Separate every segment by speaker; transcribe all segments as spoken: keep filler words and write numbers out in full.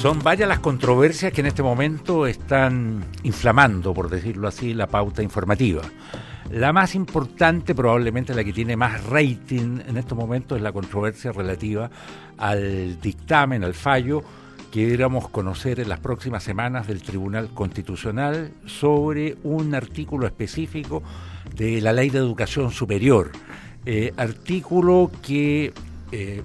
Speaker 1: Son varias las controversias que en este momento están inflamando, por decirlo así, la pauta informativa. La más importante, probablemente la que tiene más rating en estos momentos, es la controversia relativa al dictamen, al fallo que deberíamos conocer en las próximas semanas del Tribunal Constitucional sobre un artículo específico de la Ley de Educación Superior. Eh, artículo que, eh,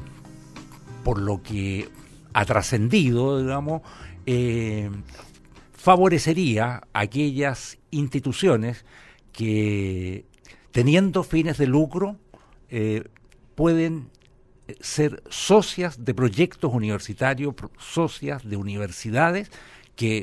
Speaker 1: por lo que ha trascendido, digamos, eh, favorecería a aquellas instituciones que, teniendo fines de lucro, eh, pueden ser socias de proyectos universitarios, socias de universidades que,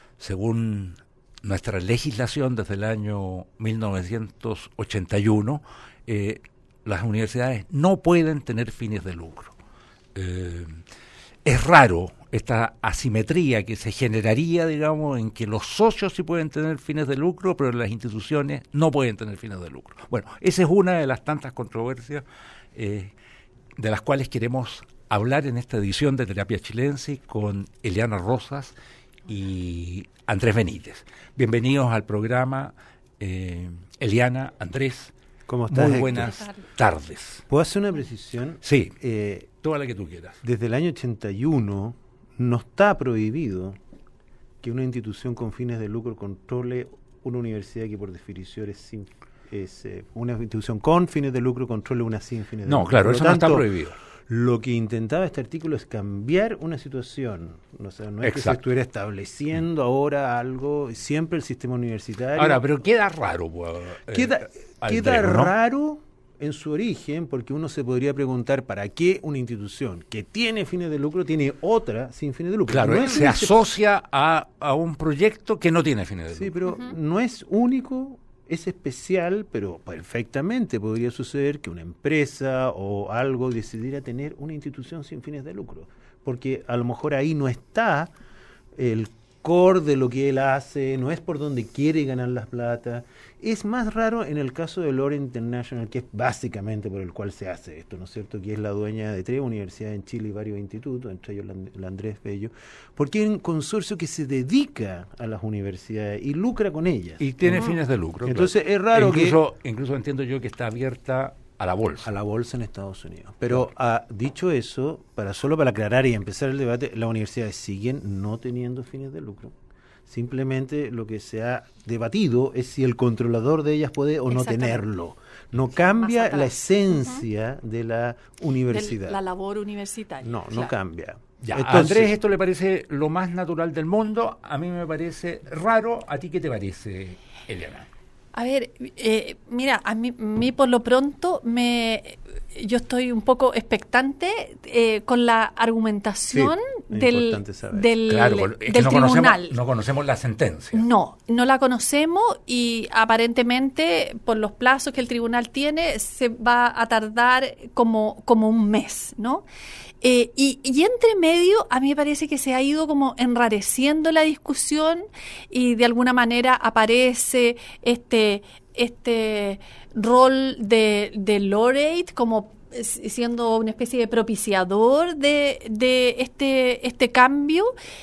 Speaker 1: según nuestra legislación desde el año mil novecientos ochenta y uno, eh, las universidades no pueden tener fines de lucro. Eh, es raro esta asimetría que se generaría, digamos, en que los socios sí pueden tener fines de lucro, pero las instituciones no pueden tener fines de lucro. Bueno, esa es una de las tantas controversias eh, de las cuales queremos hablar en esta edición de Terapia Chilensis con Eliana Rosas y Andrés Benítez. Bienvenidos al programa, eh, Eliana, Andrés.
Speaker 2: ¿Cómo estás?
Speaker 1: Muy buenas Héctor. tardes.
Speaker 2: ¿Puedo hacer una precisión?
Speaker 1: Sí, eh, toda la que tú quieras.
Speaker 2: Desde el año ochenta y uno no está prohibido que una institución con fines de lucro controle una universidad que por definición es, sin, es eh, una institución con fines de lucro controle una sin fines de
Speaker 1: no,
Speaker 2: lucro.
Speaker 1: No, claro, eso tanto, no está prohibido.
Speaker 2: Lo que intentaba este artículo es cambiar una situación. O sea, no es Exacto. que se estuviera estableciendo ahora algo, siempre el sistema universitario.
Speaker 1: Ahora, pero queda raro.
Speaker 2: Eh, queda queda Andrés, ¿no? raro en su origen, porque uno se podría preguntar para qué una institución que tiene fines de lucro tiene otra sin fines de lucro.
Speaker 1: Claro,
Speaker 2: no
Speaker 1: es se asocia a, a un proyecto que no tiene fines de lucro.
Speaker 2: Sí, pero uh-huh. no es único. Es especial, pero perfectamente podría suceder que una empresa o algo decidiera tener una institución sin fines de lucro, porque a lo mejor ahí no está el core de lo que él hace, no es por donde quiere ganar las plata. Es más raro en el caso de Lore International, que es básicamente por el cual se hace esto, ¿no es cierto?, que es la dueña de tres universidades en Chile y varios institutos, entre ellos la Andrés Bello, porque es un consorcio que se dedica a las universidades y lucra con ellas.
Speaker 1: Y tiene uh-huh. fines de lucro.
Speaker 2: Entonces
Speaker 1: claro.
Speaker 2: es raro
Speaker 1: incluso,
Speaker 2: que...
Speaker 1: Incluso entiendo yo que está abierta a la bolsa.
Speaker 2: A la bolsa en Estados Unidos. Pero claro. ah, dicho eso, para solo para aclarar y empezar el debate, las universidades siguen no teniendo fines de lucro. Simplemente lo que se ha debatido es si el controlador de ellas puede o no tenerlo. No cambia la esencia uh-huh. de la universidad.
Speaker 3: De la labor universitaria.
Speaker 2: No,
Speaker 3: claro.
Speaker 2: no cambia.
Speaker 1: Ya, Entonces, a Andrés esto le parece lo más natural del mundo, a mí me parece raro. ¿A ti qué te parece, Eliana?
Speaker 3: A ver, eh, mira, a mí, mí por lo pronto me yo estoy un poco expectante eh, con la argumentación
Speaker 2: sí,
Speaker 3: del, del,
Speaker 1: claro, es
Speaker 3: del
Speaker 1: que no
Speaker 3: tribunal.
Speaker 1: Conocemos, no conocemos la sentencia.
Speaker 3: No, no la conocemos y aparentemente por los plazos que el tribunal tiene se va a tardar como, como un mes, ¿no? Eh, y, y entre medio a mí me parece que se ha ido como enrareciendo la discusión y de alguna manera aparece este este rol de, de Laureate como siendo una especie de propiciador de, de este este cambio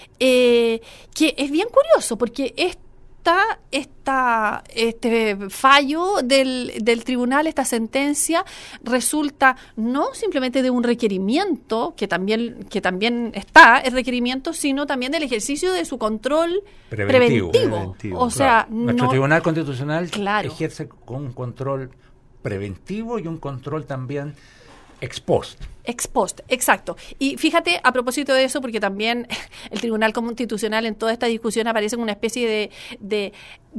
Speaker 3: eh, que es bien curioso porque es Esta, esta, este fallo del, del tribunal, esta sentencia, resulta no simplemente de un requerimiento, que también, que también está el requerimiento, sino también del ejercicio de su control preventivo. preventivo. preventivo o sea,
Speaker 1: claro. Nuestro
Speaker 3: no,
Speaker 1: Tribunal Constitucional
Speaker 3: claro.
Speaker 1: ejerce con un control preventivo y un control también ex post.
Speaker 3: Ex post, exacto. Y fíjate, a propósito de eso, porque también el Tribunal Constitucional en toda esta discusión aparece como una especie de, de,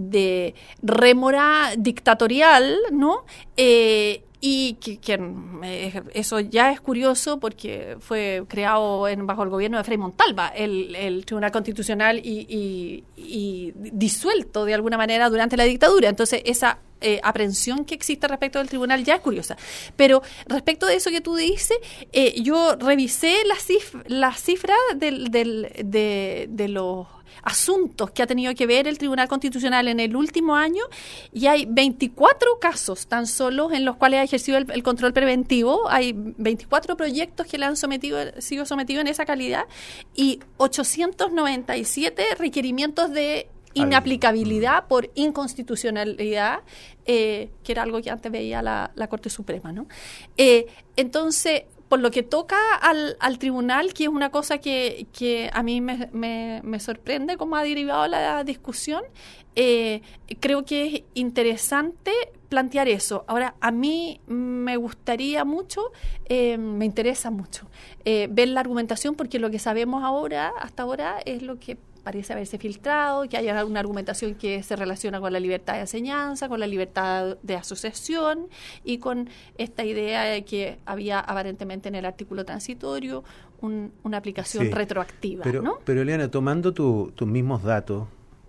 Speaker 3: de rémora dictatorial, ¿no? Eh, y que, que eh, eso ya es curioso porque fue creado en, bajo el gobierno de Frei Montalva, el, el Tribunal Constitucional, y, y, y disuelto de alguna manera durante la dictadura. Entonces, esa Eh, aprehensión que existe respecto del tribunal ya es curiosa. Pero respecto de eso que tú dices, eh, yo revisé las cif- la cifras del, del, de, de los asuntos que ha tenido que ver el Tribunal Constitucional en el último año, y hay veinticuatro casos tan solo en los cuales ha ejercido el, el control preventivo. Hay veinticuatro proyectos que le han sometido, sido sometidos en esa calidad, y ochocientos noventa y siete requerimientos de inaplicabilidad por inconstitucionalidad, eh, que era algo que antes veía la, la Corte Suprema, ¿no? Eh, entonces, por lo que toca al, al tribunal, que es una cosa que, que a mí me, me, me sorprende cómo ha derivado la discusión, eh, creo que es interesante plantear eso. Ahora, a mí me gustaría mucho, eh, me interesa mucho eh, ver la argumentación, porque lo que sabemos ahora, hasta ahora, es lo que parece haberse filtrado, que haya una argumentación que se relaciona con la libertad de enseñanza, con la libertad de asociación y con esta idea de que había aparentemente en el artículo transitorio un, una aplicación
Speaker 2: sí,
Speaker 3: retroactiva.
Speaker 2: Pero,
Speaker 3: ¿no?
Speaker 2: pero Eliana, tomando tu, tus mismos datos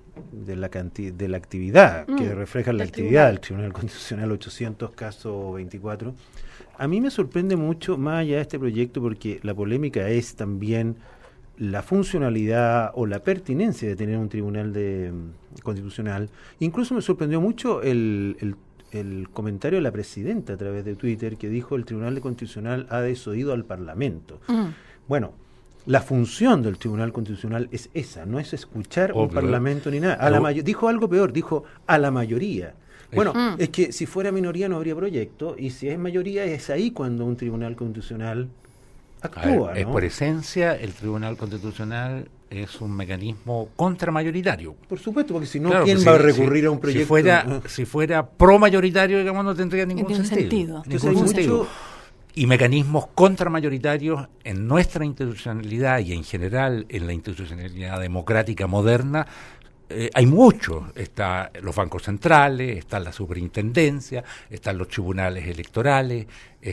Speaker 2: de la canti- de la actividad, mm, que reflejan la actividad del Tribunal Constitucional, ochocientos casos veinticuatro, a mí me sorprende mucho más allá de este proyecto, porque la polémica es también la funcionalidad o la pertinencia de tener un tribunal de, um, constitucional. Incluso me sorprendió mucho el, el, el comentario de la presidenta a través de Twitter, que dijo: el Tribunal Constitucional ha desoído al Parlamento. Mm. Bueno, la función del Tribunal Constitucional es esa, no es escuchar Obvio. un Parlamento ni nada. A la mayo- dijo algo peor, dijo a la mayoría. Bueno, mm. es que si fuera minoría no habría proyecto, y si es mayoría es ahí cuando un Tribunal Constitucional actúa,
Speaker 1: ver,
Speaker 2: ¿no?
Speaker 1: Por esencia, el Tribunal Constitucional es un mecanismo contramayoritario.
Speaker 2: Por supuesto, porque si no,
Speaker 1: claro,
Speaker 2: ¿quién
Speaker 1: pues
Speaker 2: va
Speaker 1: si,
Speaker 2: a recurrir
Speaker 1: si,
Speaker 2: a un proyecto?
Speaker 1: Si fuera, si fuera pro-mayoritario, digamos, no tendría ningún
Speaker 3: sentido.
Speaker 1: sentido.
Speaker 3: sentido.
Speaker 1: Ningún sentido. Mucho... Y mecanismos contramayoritarios en nuestra institucionalidad y en general en la institucionalidad democrática moderna, Eh, hay muchos. Están los bancos centrales, están la superintendencia, están los tribunales electorales,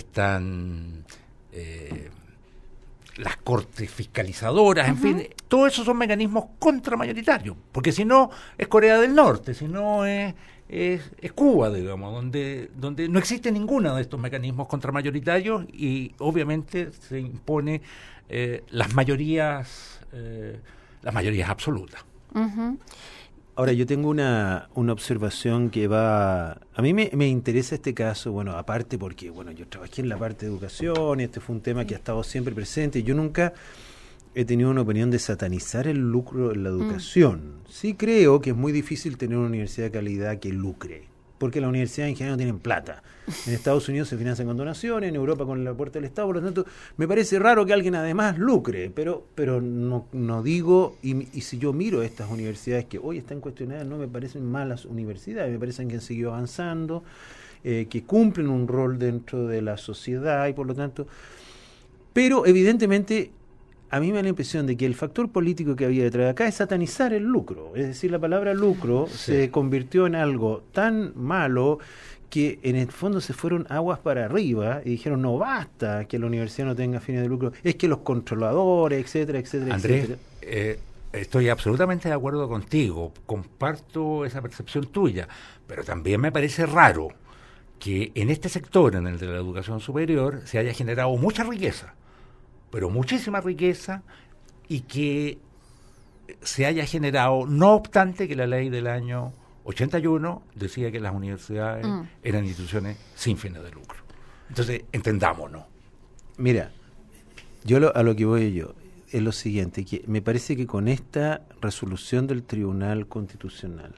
Speaker 1: están eh, las cortes fiscalizadoras, uh-huh. en fin, todos esos son mecanismos contramayoritarios, porque si no es Corea del Norte, si no es, es, es Cuba, digamos, donde, donde no existe ninguno de estos mecanismos contramayoritarios y obviamente se impone eh, las mayorías, eh, las mayorías absolutas.
Speaker 3: Uh-huh.
Speaker 2: Ahora, yo tengo una, una observación que va... A mí me, me interesa este caso, bueno, aparte porque, bueno, yo trabajé en la parte de educación y este fue un tema que ha estado siempre presente. Yo nunca he tenido una opinión de satanizar el lucro en la educación. Mm. Sí creo que es muy difícil tener una universidad de calidad que lucre, porque las universidades en general no tienen plata. En Estados Unidos se financian con donaciones, en Europa con la puerta del Estado, por lo tanto, me parece raro que alguien además lucre, pero pero no, no digo, y, y si yo miro estas universidades que hoy están cuestionadas, no me parecen malas universidades, me parecen que han seguido avanzando, eh, que cumplen un rol dentro de la sociedad y por lo tanto, pero evidentemente a mí me da la impresión de que el factor político que había detrás de acá es satanizar el lucro. Es decir, la palabra lucro sí. se convirtió en algo tan malo que en el fondo se fueron aguas para arriba y dijeron, no basta que la universidad no tenga fines de lucro, es que los controladores, etcétera, etcétera,
Speaker 1: Andrés,
Speaker 2: etcétera.
Speaker 1: Eh, estoy absolutamente de acuerdo contigo, comparto esa percepción tuya, pero también me parece raro que en este sector, en el de la educación superior, se haya generado mucha riqueza, pero muchísima riqueza, y que se haya generado, no obstante que la ley del año ochenta y uno decía que las universidades mm. eran instituciones sin fines de lucro. Entonces, entendámonos.
Speaker 2: Mira, yo lo, a lo que voy yo es lo siguiente, que me parece que con esta resolución del Tribunal Constitucional,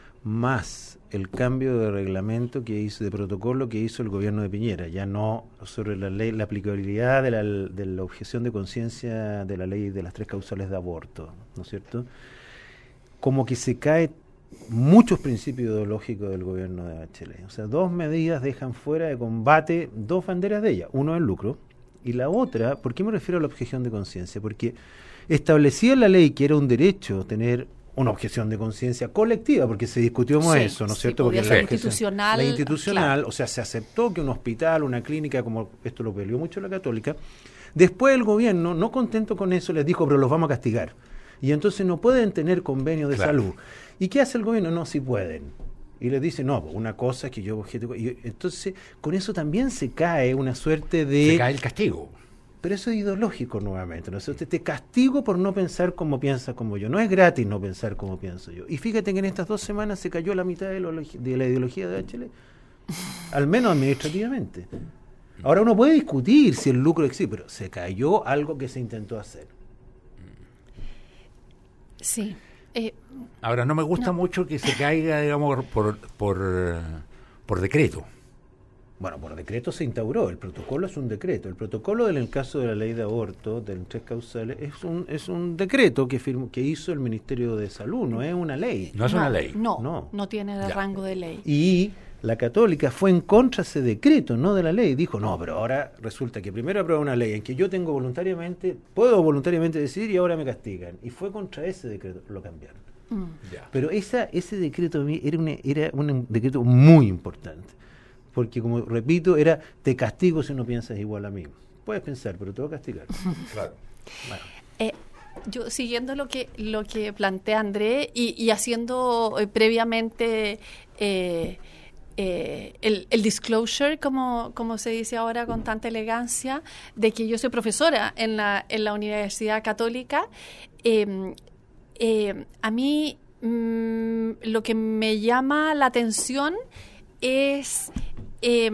Speaker 2: más el cambio de reglamento que hizo, de protocolo que hizo el gobierno de Piñera, ya no sobre la ley, la aplicabilidad de la, de la objeción de conciencia de la ley de las tres causales de aborto, ¿no es cierto? Como que se cae muchos principios ideológicos del gobierno de Bachelet. O sea, dos medidas dejan fuera de combate dos banderas de ella. Uno el lucro y la otra, ¿por qué me refiero a la objeción de conciencia? Porque establecía la ley que era un derecho tener una objeción de conciencia colectiva, porque se discutió sí, eso, ¿no es cierto?
Speaker 3: Sí,
Speaker 2: porque
Speaker 3: la
Speaker 2: institucional, la institucional,
Speaker 3: claro.
Speaker 2: O sea, se aceptó que un hospital, una clínica, como esto lo peleó mucho la Católica, después el gobierno, no contento con eso, les dijo, pero los vamos a castigar. Y entonces no pueden tener convenio de claro. salud. ¿Y qué hace el gobierno? No, sí pueden. Y les dice, no, una cosa es que yo objeto... Y entonces, con eso también se cae una suerte de...
Speaker 1: Se cae el castigo.
Speaker 2: Pero eso es ideológico nuevamente, ¿no? O sea, te, te castigo por no pensar como piensas como yo. No es gratis no pensar como pienso yo. Y fíjate que en estas dos semanas se cayó la mitad de, lo, de la ideología de H L, al menos administrativamente. Ahora uno puede discutir si el lucro existe, pero se cayó algo que se intentó hacer.
Speaker 3: Sí. Eh,
Speaker 1: Ahora, no me gusta no. mucho que se caiga, digamos, por, por, por decreto.
Speaker 2: Bueno, por decreto se instauró, el protocolo es un decreto. El protocolo en el caso de la ley de aborto, de las tres causales, es un es un decreto que firmó, que hizo el Ministerio de Salud, no es una ley.
Speaker 1: No es
Speaker 3: no,
Speaker 1: una ley.
Speaker 3: No, no, no tiene el ya. rango de ley.
Speaker 2: Y la Católica fue en contra de ese decreto, no de la ley. Dijo, no, pero ahora resulta que primero aprueba una ley en que yo tengo voluntariamente, puedo voluntariamente decidir y ahora me castigan. Y fue contra ese decreto, lo cambiaron. Mm. Pero esa ese decreto era, una, era un decreto muy importante. Porque, como repito, era te castigo si no piensas igual a mí. Puedes pensar, pero te voy a castigar. Claro.
Speaker 3: Bueno. Eh, yo, siguiendo lo que lo que plantea André y, y haciendo eh, previamente eh, eh, el, el disclosure, como, como se dice ahora con tanta elegancia, de que yo soy profesora en la, en la Universidad Católica, eh, eh, a mí mmm, lo que me llama la atención es Eh,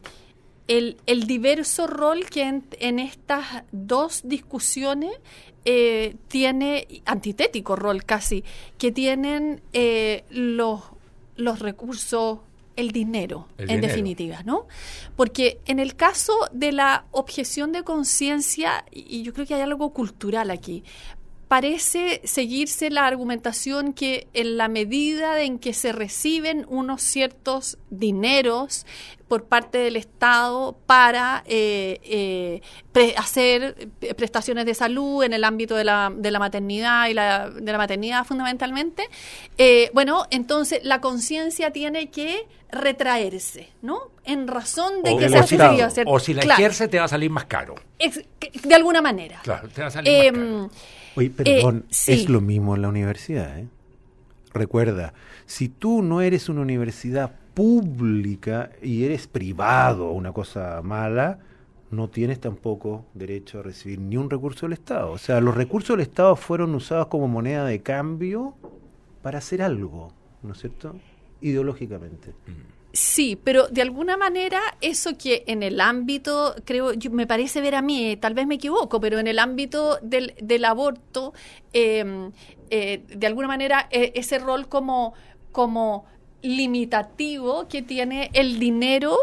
Speaker 3: el, el diverso rol que en, en estas dos discusiones eh, tiene, antitético rol casi, que tienen eh, los, los recursos, el dinero, el en dinero. definitiva, ¿no? Porque en el caso de la objeción de conciencia, y yo creo que hay algo cultural aquí, parece seguirse la argumentación que en la medida en que se reciben unos ciertos dineros por parte del Estado para eh, eh, pre- hacer prestaciones de salud en el ámbito de la, de la maternidad y la, de la maternidad fundamentalmente, eh, bueno, entonces la conciencia tiene que retraerse, ¿no? En razón de
Speaker 1: o
Speaker 3: que
Speaker 1: se ha
Speaker 3: seguido hacer.
Speaker 1: O si la
Speaker 3: claro,
Speaker 1: ejerce te va a salir más caro.
Speaker 3: Ex- de alguna manera.
Speaker 1: Claro, te va a salir
Speaker 3: eh,
Speaker 1: más caro.
Speaker 2: Oye, perdón,
Speaker 3: eh, sí.
Speaker 2: es lo mismo en la universidad, ¿eh? Recuerda, si tú no eres una universidad pública y eres privado, una cosa mala, no tienes tampoco derecho a recibir ni un recurso del Estado. O sea, los recursos del Estado fueron usados como moneda de cambio para hacer algo, ¿no es cierto? Ideológicamente.
Speaker 3: Sí, pero de alguna manera eso que en el ámbito, creo, yo, me parece ver a mí, tal vez me equivoco, pero en el ámbito del, del aborto, eh, eh, de alguna manera eh, ese rol como, como limitativo que tiene el dinero,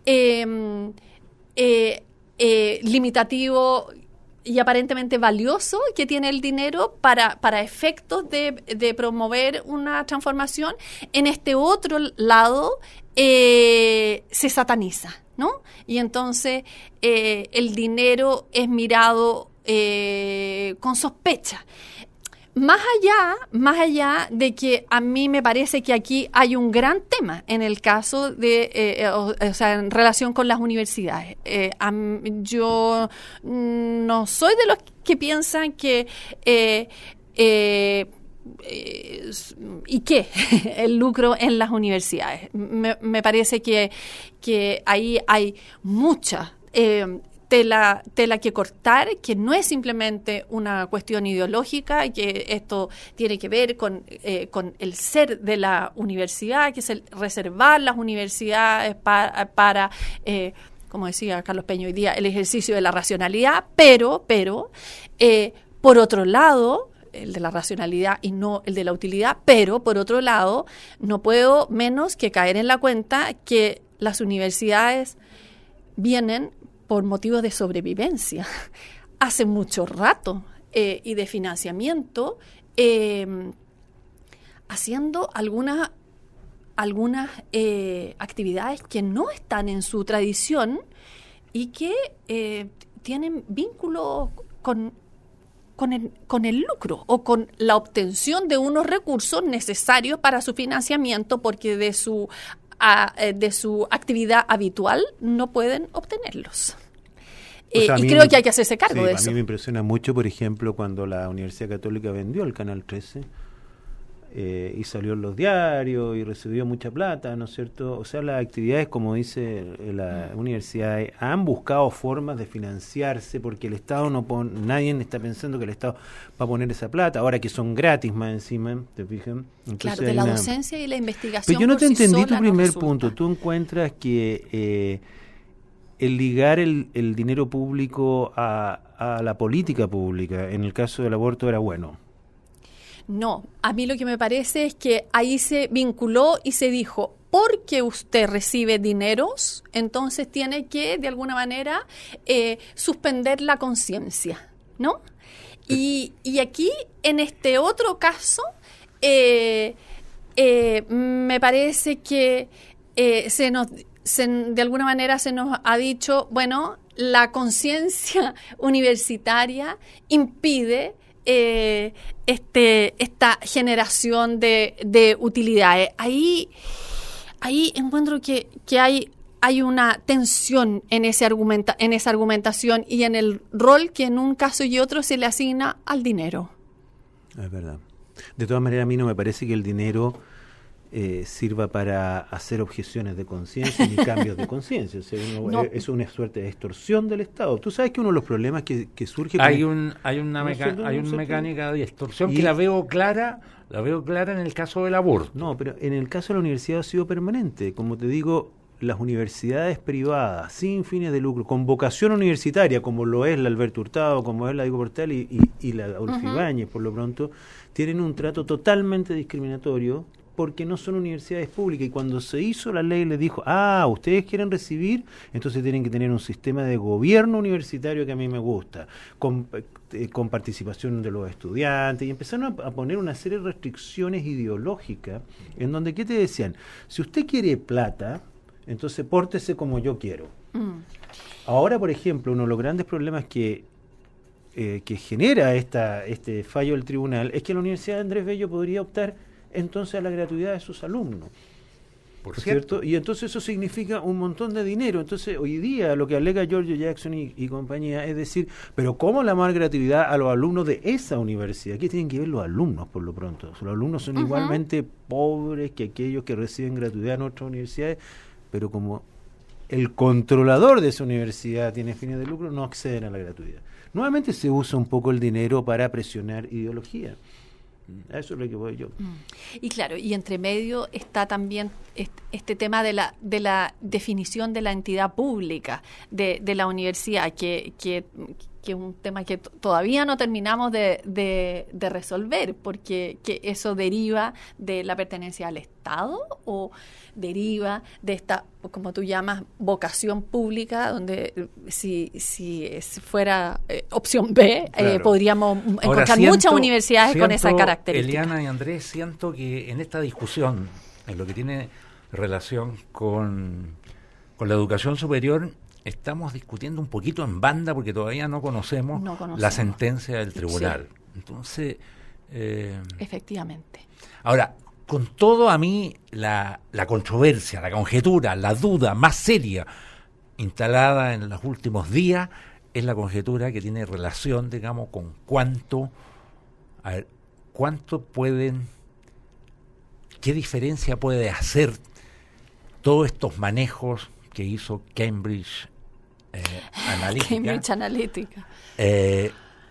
Speaker 3: eh, eh, eh, limitativo y aparentemente valioso que tiene el dinero para, para efectos de, de promover una transformación, en este otro lado eh, se sataniza, ¿no? Y entonces eh, el dinero es mirado eh, con sospecha. Más allá, más allá de que a mí me parece que aquí hay un gran tema en el caso de, eh, o, o sea, en relación con las universidades. Eh, am, yo no soy de los que piensan que eh, eh, eh, ¿y qué? El lucro en las universidades. Me, me parece que, que ahí hay mucha eh, Tela, tela que cortar, que no es simplemente una cuestión ideológica, que esto tiene que ver con, eh, con el ser de la universidad, que es el reservar las universidades para, para eh, como decía Carlos Peña hoy día, el ejercicio de la racionalidad, pero, pero eh, por otro lado, el de la racionalidad y no el de la utilidad, pero por otro lado, no puedo menos que caer en la cuenta que las universidades vienen por motivos de sobrevivencia, hace mucho rato, eh, y de financiamiento, eh, haciendo algunas algunas eh, actividades que no están en su tradición y que eh, tienen vínculo con, con, el, con el lucro o con la obtención de unos recursos necesarios para su financiamiento, porque de su A, de su actividad habitual no pueden obtenerlos. Eh, o sea, y creo me, que hay que hacerse cargo
Speaker 2: sí,
Speaker 3: de
Speaker 2: a
Speaker 3: eso.
Speaker 2: A mí me impresiona mucho, por ejemplo, cuando la Universidad Católica vendió el Canal trece, eh, y salió en los diarios y recibió mucha plata, ¿no es cierto? O sea, las actividades, como dice la universidad, han buscado formas de financiarse porque el Estado no pone, nadie está pensando que el Estado va a poner esa plata, ahora que son gratis más encima, ¿te fijas? Entonces,
Speaker 3: claro, de la una... docencia y la investigación.
Speaker 2: Pero yo no te
Speaker 3: sí
Speaker 2: entendí tu primer
Speaker 3: no
Speaker 2: punto. Tú encuentras que eh, el ligar el, el dinero público a, a la política pública, en el caso del aborto, era bueno.
Speaker 3: No, a mí lo que me parece es que ahí se vinculó y se dijo, porque usted recibe dineros, entonces tiene que, de alguna manera, eh, suspender la conciencia, ¿no? Y, y aquí, en este otro caso, eh, eh, me parece que eh, se nos, se, de alguna manera se nos ha dicho, bueno, la conciencia universitaria impide Eh, este esta generación de, de utilidades. Ahí, ahí encuentro que, que hay, hay una tensión en, ese argumenta, en esa argumentación y en el rol que en un caso y otro se le asigna al dinero.
Speaker 2: Es verdad. De todas maneras, a mí no me parece que el dinero eh, sirva para hacer objeciones de conciencia ni cambios de conciencia. O sea, uno, no. Es una suerte de extorsión del Estado. Tú sabes que uno de los problemas que, que surge...
Speaker 1: Hay un hay una, meca hay una mecánica de extorsión y que la veo clara, la veo clara en el caso del aborto.
Speaker 2: No, pero en el caso de la universidad ha sido permanente. Como te digo, las universidades privadas, sin fines de lucro, con vocación universitaria, como lo es la Alberto Hurtado, como es la Diego Portal y, y, y la Adolfo uh-huh. Ibáñez, por lo pronto, tienen un trato totalmente discriminatorio porque no son universidades públicas, y cuando se hizo la ley les dijo, ah, ustedes quieren recibir, entonces tienen que tener un sistema de gobierno universitario que a mí me gusta, con, eh, con participación de los estudiantes, y empezaron a, a poner una serie de restricciones ideológicas, en donde, ¿qué te decían? Si usted quiere plata, entonces pórtese como yo quiero. Mm. Ahora, por ejemplo, uno de los grandes problemas que eh, que genera esta este fallo del tribunal es que la Universidad de Andrés Bello podría optar entonces a la gratuidad de sus alumnos.
Speaker 1: Por
Speaker 2: cierto. ¿cierto? Y entonces eso significa un montón de dinero. Entonces, hoy día lo que alega Giorgio Jackson y, y compañía es decir, pero ¿cómo la más gratuidad a los alumnos de esa universidad? ¿Qué tienen que ver los alumnos, por lo pronto? Los alumnos son uh-huh. igualmente pobres que aquellos que reciben gratuidad en otras universidades, pero como el controlador de esa universidad tiene fines de lucro, no acceden a la gratuidad. Nuevamente se usa un poco el dinero para presionar ideología. Eso es lo que voy yo.
Speaker 3: Y claro, y entre medio está también este tema de la de la definición de la entidad pública de, de la universidad, que, que, que es un tema que t- todavía no terminamos de, de, de resolver, porque que eso deriva de la pertenencia al Estado o deriva de esta, como tú llamas, vocación pública, donde si, si fuera eh, opción B, claro. eh, podríamos Ahora, encontrar siento, muchas universidades
Speaker 1: siento,
Speaker 3: con esa característica.
Speaker 1: Eliana y Andrés, siento que en esta discusión, en lo que tiene relación con, con la educación superior, estamos discutiendo un poquito en banda porque todavía no conocemos, no conocemos. la sentencia del tribunal. Sí. Entonces... Eh,
Speaker 3: Efectivamente.
Speaker 1: Ahora, con todo, a mí la, la controversia, la conjetura, la duda más seria instalada en los últimos días es la conjetura que tiene relación, digamos, con cuánto, a ver, cuánto pueden, qué diferencia puede hacer todos estos manejos que hizo Cambridge eh, Analytica.
Speaker 3: Cambridge Analytica.
Speaker 1: Eh,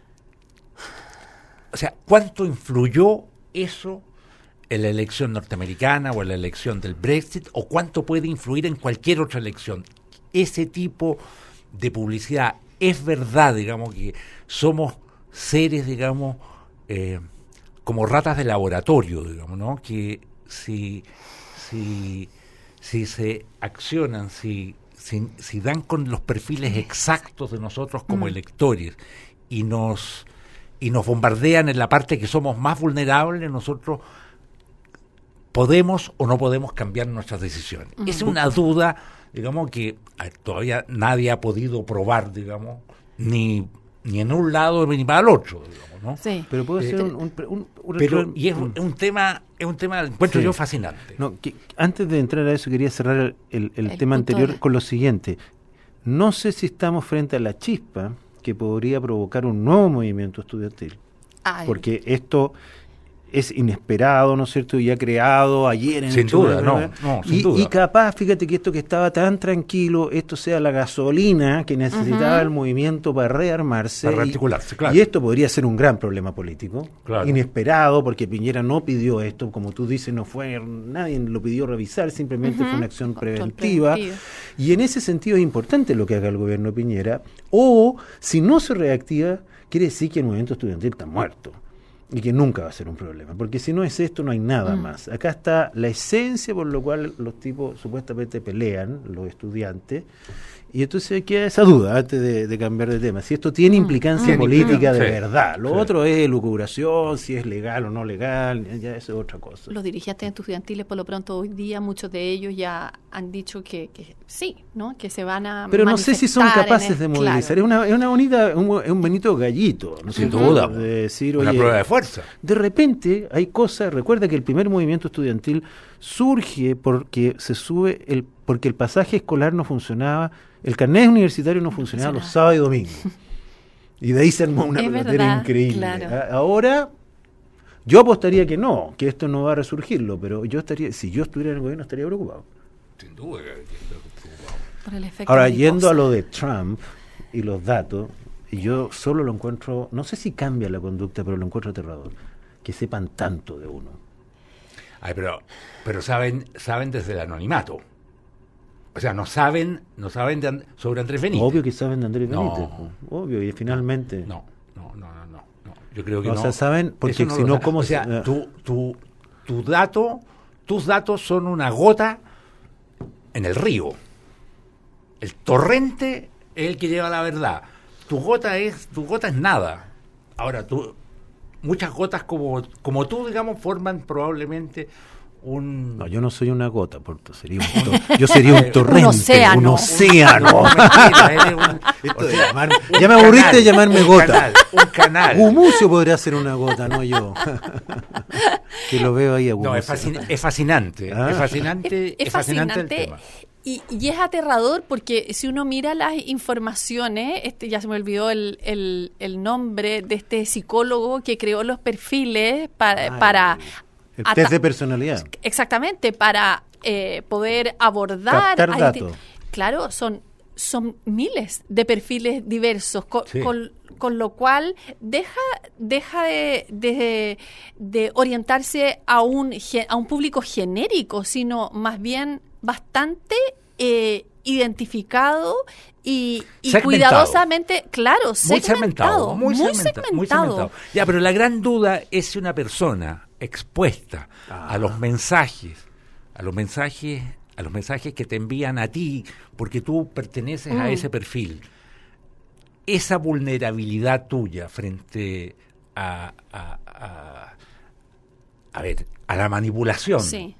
Speaker 1: o sea, ¿cuánto influyó eso en la elección norteamericana o en la elección del Brexit, o cuánto puede influir en cualquier otra elección? Ese tipo de publicidad, es verdad, digamos, que somos seres, digamos, eh, como ratas de laboratorio, digamos, ¿no? Que si, si, si se accionan, si, si, si dan con los perfiles exactos de nosotros como mm. electores y nos, y nos bombardean en la parte que somos más vulnerables, nosotros podemos o no podemos cambiar nuestras decisiones. Uh-huh. Es una duda, digamos, que todavía nadie ha podido probar, digamos, ni ni en un lado ni para el otro, digamos, ¿no?
Speaker 2: Sí. Pero puede eh, ser un, un, un, un
Speaker 1: pero y es un, un tema es un tema encuentro sí. yo fascinante.
Speaker 2: No, que, antes de entrar a eso quería cerrar el, el, el, el tema anterior con lo siguiente. No sé si estamos frente a la chispa que podría provocar un nuevo movimiento estudiantil. Ay. Porque esto es inesperado, ¿no es cierto? Y ha creado ayer en
Speaker 1: sin
Speaker 2: el
Speaker 1: duda,
Speaker 2: Chile,
Speaker 1: no, no, sin
Speaker 2: y,
Speaker 1: duda.
Speaker 2: y capaz, fíjate que esto que estaba tan tranquilo, esto sea la gasolina que necesitaba uh-huh. el movimiento para rearmarse.
Speaker 1: Para rearticularse,
Speaker 2: y,
Speaker 1: claro.
Speaker 2: Y esto podría ser un gran problema político,
Speaker 1: claro.
Speaker 2: inesperado, porque Piñera no pidió esto, como tú dices, no fue, nadie lo pidió revisar, simplemente uh-huh. fue una acción preventiva. preventiva. Y en ese sentido es importante lo que haga el gobierno de Piñera, o si no se reactiva, quiere decir que el movimiento estudiantil está muerto. Y que nunca va a ser un problema, porque si no es esto, no hay nada mm. más. Acá está la esencia por lo cual los tipos supuestamente pelean, los estudiantes, y entonces queda esa duda antes de, de cambiar de tema. Si esto tiene implicancia mm. política de sí. verdad, lo sí. otro es lucubración, si es legal o no legal, ya eso es otra cosa.
Speaker 3: Los dirigentes estudiantiles, por lo pronto, hoy día, muchos de ellos ya han dicho que, que sí, ¿no? Que se van a
Speaker 2: Pero no sé si son capaces el, de movilizar. Claro. Es una, es una bonita, un, es un bonito gallito, ¿no?
Speaker 1: Sin duda.
Speaker 2: De decir,
Speaker 1: una
Speaker 2: oye,
Speaker 1: prueba de fuerza.
Speaker 2: De repente hay cosas, recuerda que el primer movimiento estudiantil surge porque se sube el, porque el pasaje escolar no funcionaba, el carnet universitario no funcionaba los sábados y domingos. Y de ahí se armó una pelotera increíble. Claro. Ahora, yo apostaría que no, que esto no va a resurgirlo, pero yo estaría, si yo estuviera en el gobierno estaría preocupado.
Speaker 1: Sin duda que estoy preocupado.
Speaker 3: Por el efecto
Speaker 2: Ahora, yendo a lo de Trump y los datos, y yo solo lo encuentro, no sé si cambia la conducta, pero lo encuentro aterrador, que sepan tanto de uno.
Speaker 1: Ay, pero, pero saben, saben desde el anonimato. O sea, no saben, no saben de and- sobre Andrés Benítez.
Speaker 2: Obvio que saben de Andrés Benítez,
Speaker 1: no,
Speaker 2: obvio, y finalmente.
Speaker 1: No, no, no, no, no, no. Yo creo que
Speaker 2: no.
Speaker 1: no.
Speaker 2: O sea, saben, porque
Speaker 1: no
Speaker 2: si no, ¿cómo
Speaker 1: o sea, se... tu, tu, tu dato, tus datos son una gota en el río. El torrente es el que lleva la verdad. Tu gota es, tu gota es nada. Ahora, tú, muchas gotas como, como tú, digamos, forman probablemente un...
Speaker 2: No, yo no soy una gota, Porto, sería un tor- yo sería un torrente, un
Speaker 3: océano.
Speaker 2: Un océano.
Speaker 1: Un, mentira, un,
Speaker 2: Esto de llamar, ya me aburriste canal, de llamarme gota.
Speaker 1: Canal, un canal.
Speaker 2: Gumucio podría ser una gota, no yo. Que lo veo ahí a Gumucio.
Speaker 1: No, es, fascin- es fascinante. ¿Ah? Es fascinante, es,
Speaker 3: es,
Speaker 1: es fascinante,
Speaker 3: fascinante
Speaker 1: el tema.
Speaker 3: Y, y es aterrador porque si uno mira las informaciones, este ya se me olvidó el, el, el nombre de este psicólogo que creó los perfiles para... Ay, para
Speaker 2: el test ata- de personalidad.
Speaker 3: Exactamente, para eh, poder abordar...
Speaker 2: Captar datos.
Speaker 3: Claro, son, son miles de perfiles diversos, con,
Speaker 1: sí.
Speaker 3: con, con lo cual deja, deja de, de, de orientarse a un, a un público genérico, sino más bien bastante eh, identificado y, y cuidadosamente, claro, segmentado,
Speaker 1: muy segmentado, muy,
Speaker 3: muy
Speaker 1: segmentado,
Speaker 3: segmentado.
Speaker 1: muy segmentado. Ya, pero la gran duda es si una persona expuesta ah. a los mensajes, a los mensajes, a los mensajes que te envían a ti, porque tú perteneces mm. a ese perfil, esa vulnerabilidad tuya frente a, a, a, a ver, a la manipulación.
Speaker 3: Sí.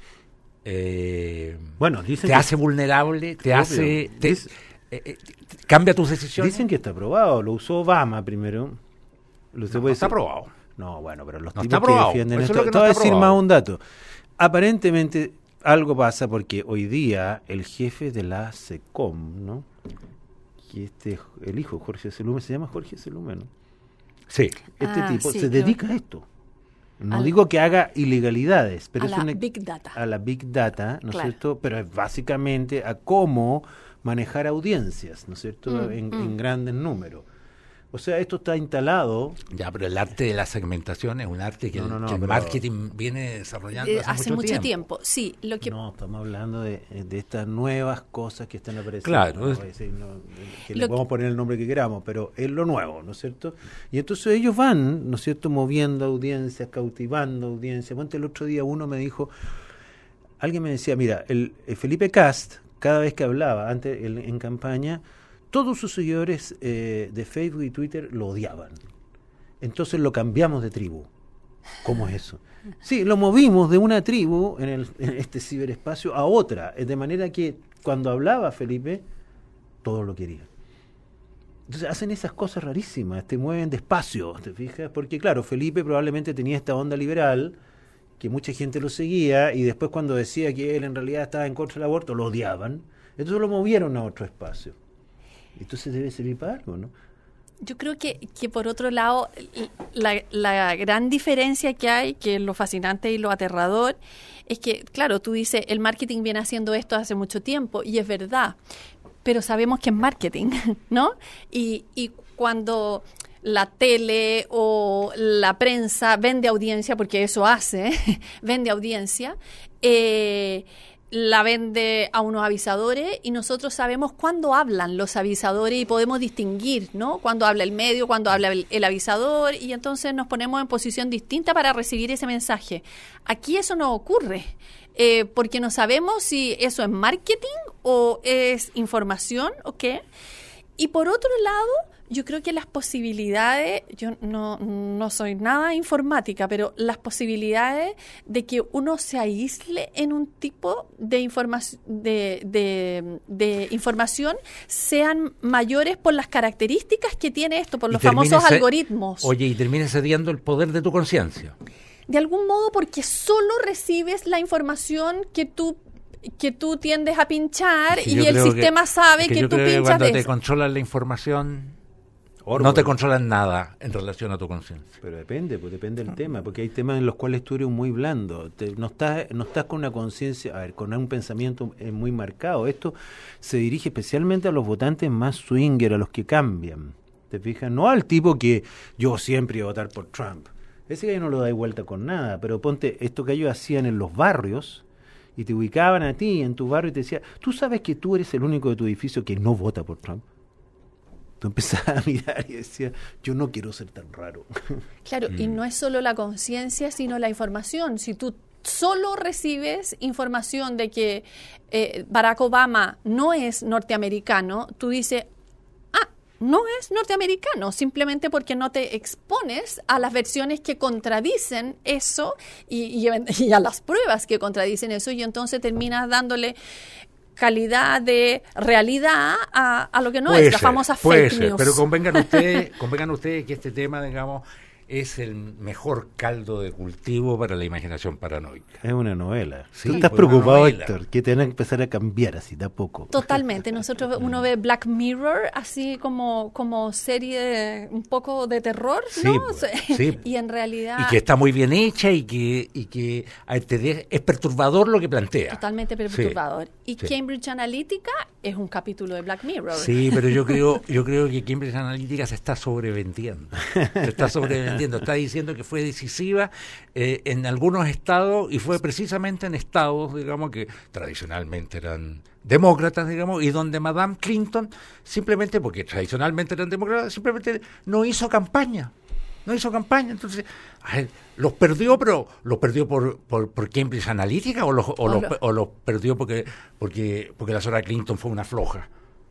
Speaker 1: Eh,
Speaker 2: bueno, dicen
Speaker 1: te
Speaker 2: que
Speaker 1: hace vulnerable, te obvio. hace te, Dic- eh, eh, cambia tus decisiones.
Speaker 2: Dicen que está aprobado, lo usó Obama primero. Lo
Speaker 1: no, no está aprobado.
Speaker 2: No, bueno, pero los
Speaker 1: no
Speaker 2: tipos que
Speaker 1: aprobado.
Speaker 2: defienden
Speaker 1: Eso
Speaker 2: esto.
Speaker 1: es
Speaker 2: Te voy
Speaker 1: no
Speaker 2: a decir
Speaker 1: aprobado.
Speaker 2: más un dato. Aparentemente algo pasa porque hoy día el jefe de la SECOM, ¿no? Que este, el hijo Jorge Selume, se llama Jorge Selume, ¿no?
Speaker 1: Sí.
Speaker 2: Este
Speaker 3: ah,
Speaker 2: tipo
Speaker 3: sí,
Speaker 2: se
Speaker 3: creo.
Speaker 2: dedica a esto. No
Speaker 3: Al,
Speaker 2: digo que haga ilegalidades, pero
Speaker 3: a
Speaker 2: es
Speaker 3: la
Speaker 2: una,
Speaker 3: Big Data.
Speaker 2: A la Big Data, ¿no
Speaker 3: claro.
Speaker 2: es cierto? Pero es básicamente a cómo manejar audiencias, ¿no es cierto?
Speaker 3: Mm,
Speaker 2: en,
Speaker 3: mm.
Speaker 2: en grandes números. O sea, esto está instalado.
Speaker 1: Ya, pero el arte de la segmentación es un arte que,
Speaker 2: no, no, no,
Speaker 1: el, que el
Speaker 2: pero,
Speaker 1: marketing viene desarrollando
Speaker 3: eh,
Speaker 1: hace,
Speaker 3: hace
Speaker 1: mucho,
Speaker 3: mucho
Speaker 1: tiempo.
Speaker 3: tiempo. Sí, lo que
Speaker 2: no, estamos hablando de, de estas nuevas cosas que están apareciendo.
Speaker 1: Claro.
Speaker 2: ¿no?
Speaker 1: Es,
Speaker 2: decir, no, que le podemos poner el nombre que queramos, pero es lo nuevo, ¿no es cierto? Y entonces ellos van, ¿no es cierto?, moviendo audiencias, cautivando audiencias. Ponte, el otro día uno me dijo, alguien me decía, mira, el, el Felipe Cast, cada vez que hablaba, antes el, en campaña, todos sus seguidores eh, de Facebook y Twitter lo odiaban. Entonces lo cambiamos de tribu. ¿Cómo es eso? Sí, lo movimos de una tribu en, el, en este ciberespacio a otra, de manera que cuando hablaba Felipe, todos lo querían. Entonces hacen esas cosas rarísimas, te mueven despacio, ¿te fijas? Porque claro, Felipe probablemente tenía esta onda liberal, que mucha gente lo seguía, y después cuando decía que él en realidad estaba en contra del aborto, lo odiaban. Entonces lo movieron a otro espacio. Entonces debe servir para algo, ¿no?
Speaker 3: Yo creo que, que por otro lado, la, la gran diferencia que hay, que es lo fascinante y lo aterrador, es que, claro, tú dices, el marketing viene haciendo esto hace mucho tiempo, y es verdad, pero sabemos que es marketing, ¿no? Y, y cuando la tele o la prensa vende audiencia, porque eso hace, vende audiencia, eh, la vende a unos avisadores, y nosotros sabemos cuándo hablan los avisadores y podemos distinguir, ¿no? Cuándo habla el medio, cuándo habla el, el avisador, y entonces nos ponemos en posición distinta para recibir ese mensaje. Aquí eso no ocurre, eh, porque no sabemos si eso es marketing o es información o qué. Y por otro lado, yo creo que las posibilidades, yo no, no soy nada informática, pero las posibilidades de que uno se aísle en un tipo de, informa- de, de, de información sean mayores por las características que tiene esto, por los famosos
Speaker 1: ce-
Speaker 3: algoritmos.
Speaker 1: Oye, y termines cediendo el poder de tu conciencia.
Speaker 3: De algún modo, porque solo recibes la información que tú que tú tiendes a pinchar,
Speaker 1: Es que
Speaker 3: y
Speaker 1: yo
Speaker 3: el
Speaker 1: creo
Speaker 3: sistema
Speaker 1: que,
Speaker 3: sabe
Speaker 1: es que,
Speaker 3: que
Speaker 1: yo
Speaker 3: tú
Speaker 1: creo que
Speaker 3: pinchas
Speaker 1: cuando
Speaker 3: de
Speaker 1: te
Speaker 3: eso.
Speaker 1: controlan la información,
Speaker 2: Orwell.
Speaker 1: no te controlan nada en relación a tu conciencia.
Speaker 2: Pero depende, pues depende del tema, porque hay temas en los cuales tú eres muy blando, te, no estás no estás con una conciencia, a ver, con un pensamiento eh, muy marcado. Esto se dirige especialmente a los votantes más swinger, a los que cambian, ¿te fijas? No al tipo que yo siempre iba a votar por Trump. Ese gallo no lo da vuelta con nada, pero ponte esto que ellos hacían en los barrios, y te ubicaban a ti en tu barrio y te decían, ¿tú sabes que tú eres el único de tu edificio que no vota por Trump? Tú empezabas a mirar y decías, yo no quiero ser tan raro.
Speaker 3: Claro, mm. y no es solo la conciencia, sino la información. Si tú solo recibes información de que eh, Barack Obama no es norteamericano, tú dices, ah, no es norteamericano, simplemente porque no te expones a las versiones que contradicen eso y, y, y a las pruebas que contradicen eso, y entonces terminas dándole calidad de realidad a, a lo que no
Speaker 1: puede
Speaker 3: es, la
Speaker 1: ser,
Speaker 3: famosa
Speaker 1: puede
Speaker 3: fake
Speaker 1: ser,
Speaker 3: news.
Speaker 1: pero convengan ustedes, convengan ustedes que este tema, digamos, es el mejor caldo de cultivo para la imaginación paranoica.
Speaker 2: Es una novela.
Speaker 1: Sí,
Speaker 2: Tú estás
Speaker 1: pues
Speaker 2: preocupado, Héctor, que tengan que empezar a cambiar así de a poco.
Speaker 3: Totalmente. Nosotros, uno ve Black Mirror así como, como serie de, un poco de terror, ¿no?
Speaker 1: Sí, pues, sí.
Speaker 3: Y en realidad...
Speaker 1: Y que está muy bien hecha y que, y que es perturbador lo que plantea.
Speaker 3: Totalmente perturbador.
Speaker 1: Sí,
Speaker 3: y
Speaker 1: sí.
Speaker 3: Cambridge Analytica es un capítulo de Black Mirror.
Speaker 1: Sí, pero yo creo, yo creo que Cambridge Analytica se está sobrevendiendo. Se está sobrevendiendo. Está diciendo que fue decisiva eh, en algunos estados, y fue precisamente en estados, digamos, que tradicionalmente eran demócratas, digamos, y donde Madame Clinton, simplemente porque tradicionalmente eran demócratas, simplemente no hizo campaña. No hizo campaña, entonces ver, los perdió, pero los perdió por, por, por Cambridge Analytica o los, o, o, los, lo... o los perdió porque, porque, porque la señora Clinton fue una floja.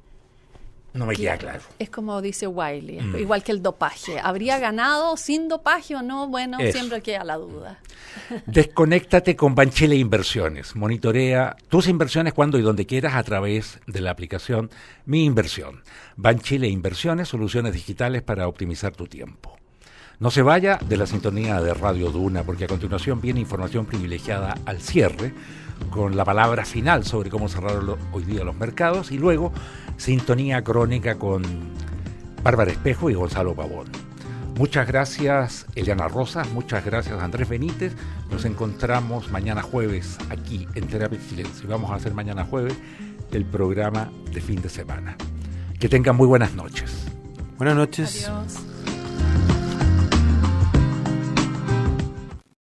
Speaker 1: No me queda claro.
Speaker 3: Es como dice Wiley, mm. igual que el dopaje. ¿Habría ganado sin dopaje o no? Bueno, Eso. siempre queda la duda.
Speaker 1: Desconéctate con Banchile Inversiones. Monitorea tus inversiones cuando y donde quieras a través de la aplicación Mi Inversión. Banchile Inversiones, soluciones digitales para optimizar tu tiempo. No se vaya de la sintonía de Radio Duna, porque a continuación viene información privilegiada al cierre, con la palabra final sobre cómo cerraron hoy día los mercados, y luego sintonía crónica con Bárbara Espejo y Gonzalo Pavón. Muchas gracias, Eliana Rosas, muchas gracias, Andrés Benítez. Nos encontramos mañana jueves aquí en Terapia en Silencio. Vamos a hacer mañana jueves el programa de fin de semana. Que tengan muy buenas noches.
Speaker 2: Buenas noches.
Speaker 3: Adiós.